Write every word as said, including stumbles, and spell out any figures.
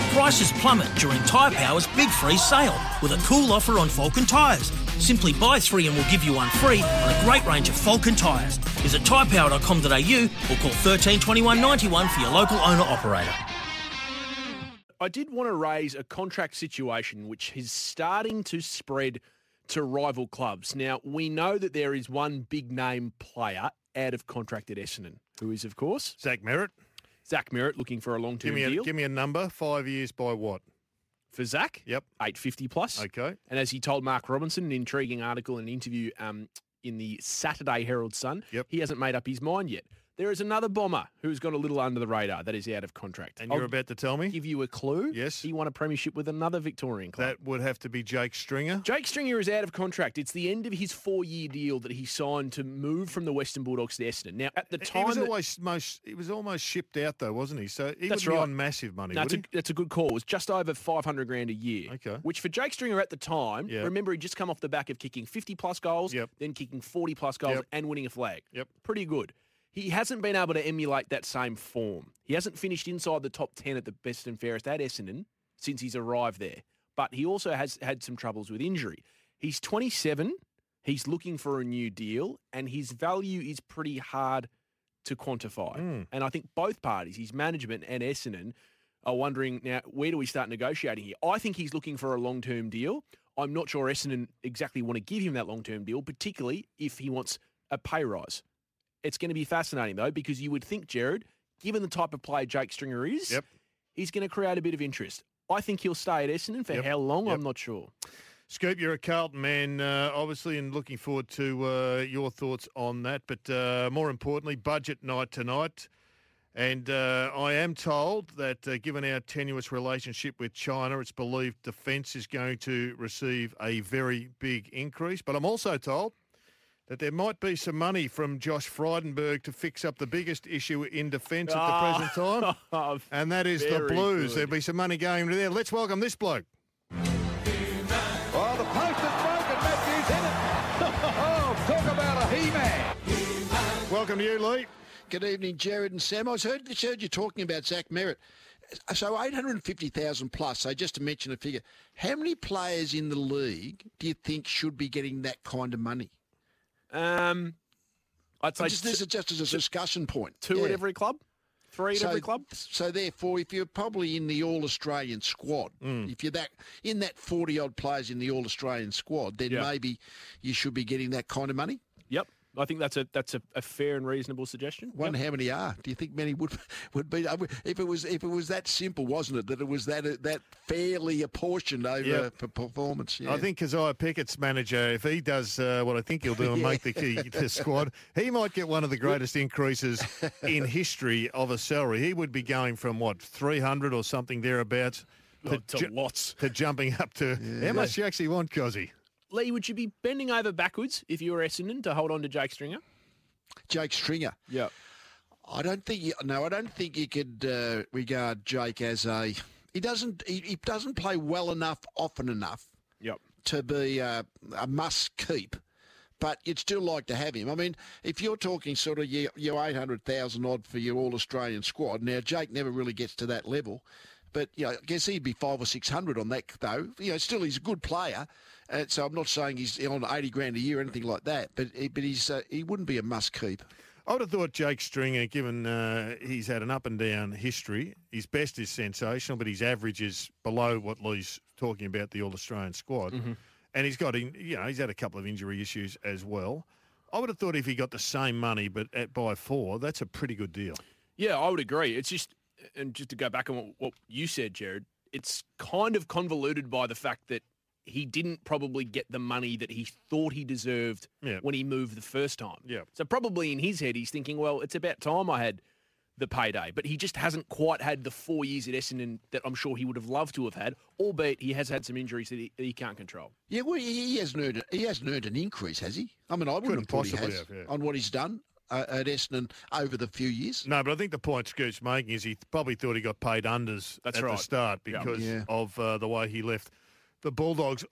Prices plummet during Tyre Power's Big Freeze sale with a cool offer on Falcon tyres. Simply buy three and we'll give you one free on a great range of Falcon tyres. Visit tyre power dot com dot a u or call thirteen twenty-one ninety-one for your local owner-operator. I did want to raise a contract situation which is starting to spread to rival clubs. Now, we know that there is one big-name player out of contract at Essendon, who is, of course, Zach Merritt. Zach Merritt looking for a long-term Give me a, deal. give me a number. Five years by what? For Zach? Yep. eight fifty plus. Okay. And as he told Mark Robinson, an intriguing article and interview um, in the Saturday Herald Sun, Yep. he hasn't made up his mind yet. There is another bomber who's gone a little under the radar that is out of contract. And you're I'll about to tell me? give you a clue. Yes. He won a premiership with another Victorian club. That would have to be Jake Stringer. Jake Stringer is out of contract. It's the end of his four-year deal that he signed to move from the Western Bulldogs to Essendon. Now, at the time, He was that- always most. He was almost shipped out though, wasn't he? So he That's would be right. on massive money. No, would that's, a, that's a good call. It was just over five hundred grand a year. Okay. Which for Jake Stringer at the time, Yeah. remember he'd just come off the back of kicking fifty plus goals, Yep. then kicking forty plus goals Yep. and winning a flag. Yep. Pretty good. He hasn't been able to emulate that same form. He hasn't finished inside the top ten at the best and fairest at Essendon since he's arrived there. But he also has had some troubles with injury. He's twenty-seven. He's looking for a new deal, and his value is pretty hard to quantify. Mm. And I think both parties, his management and Essendon, are wondering now, where do we start negotiating here? I think he's looking for a long-term deal. I'm not sure Essendon exactly want to give him that long-term deal, particularly if he wants a pay rise. It's going to be fascinating, though, because you would think, Jared, given the type of player Jake Stringer is, Yep. he's going to create a bit of interest. I think he'll stay at Essendon. For Yep. how long, Yep. I'm not sure. Scoop, you're a Carlton man, uh, obviously, and looking forward to uh, your thoughts on that. But uh, more importantly, budget night tonight. And uh, I am told that uh, given our tenuous relationship with China, it's believed defence is going to receive a very big increase. But I'm also told that there might be some money from Josh Frydenberg to fix up the biggest issue in defence at the Ah. present time, Oh, and that is the very Blues. good. There'll be some money going into there. Let's welcome this bloke. Oh, the post is broken. Matthews in it. Oh, talk about a he-man. Welcome to you, Lee. Good evening, Jared and Sam. I was heard, just heard you talking about Zach Merritt. So eight hundred fifty thousand plus, so just to mention a figure, how many players in the league do you think should be getting that kind of money? Um, I'd say Just, this is just as a discussion point. two Yeah. at every club, three at So- every club. So therefore, if you're probably in the All-Australian squad, Mm. if you're that in that forty-odd players in the All-Australian squad, then Yeah. maybe you should be getting that kind of money. Yep, I think that's a that's a, a fair and reasonable suggestion. Wonder Yep. how many are? Do you think many would would be? If it was if it was that simple, wasn't it? That it was that that fairly apportioned over Yep. per performance. Yeah. I think Keziah Pickett's manager, if he does uh, what I think he'll do and make the key the squad, he might get one of the greatest increases in history of a salary. He would be going from, what, three hundred or something thereabouts Oh, to ju- lots. to jumping up to how much you actually want, Cozzy? Lee, would you be bending over backwards if you were Essendon to hold on to Jake Stringer? Jake Stringer. Yeah. I don't think you, no, I don't think you could uh, regard Jake as a. He doesn't. He, he doesn't play well enough, often enough Yep. to be uh, a must keep. But you'd still like to have him. I mean, if you're talking sort of your, your eight hundred thousand odd for your All Australian squad, now Jake never really gets to that level. But you know, I guess he'd be five or six hundred on that though. You know, still he's a good player. Uh, so I'm not saying he's on eighty grand a year or anything like that. But he- but he's uh, he wouldn't be a must keep. I would have thought Jake Stringer, given uh, he's had an up and down history, his best is sensational, but his average is below what Lee's talking about, the All-Australian squad. Mm-hmm. And he's got, in, you know, he's had a couple of injury issues as well. I would have thought if he got the same money but at by four, that's a pretty good deal. Yeah, I would agree. It's just, and just to go back on what, what you said, Jared, it's kind of convoluted by the fact that he didn't probably get the money that he thought he deserved Yeah. when he moved the first time. Yeah. So probably in his head, he's thinking, well, it's about time I had the payday. But he just hasn't quite had the four years at Essendon that I'm sure he would have loved to have had, albeit he has had some injuries that he, that he can't control. Yeah, well, he he hasn't earned he hasn't earned an increase, has he? I mean, I wouldn't Couldn't have thought he possibly has have, yeah. on what he's done uh, at Essendon over the few years. No, but I think the point Scoot's making is he probably thought he got paid unders That's at right. the start Yeah. because Yeah. of uh, the way he left the Bulldogs.